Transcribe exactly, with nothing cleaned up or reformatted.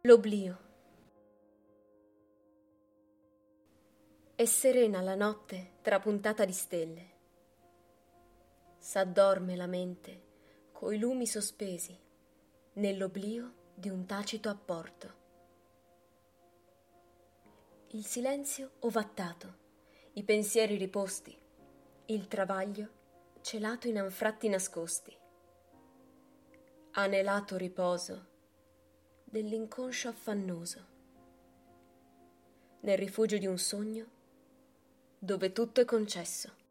L'oblio. È serena la notte trapuntata di stelle. S'addorme la mente coi lumi sospesi nell'oblio di un tacito apporto. Il silenzio ovattato, i pensieri riposti, il travaglio celato in anfratti nascosti. Anelato riposo dell'inconscio affannoso, nel rifugio di un sogno dove tutto è concesso.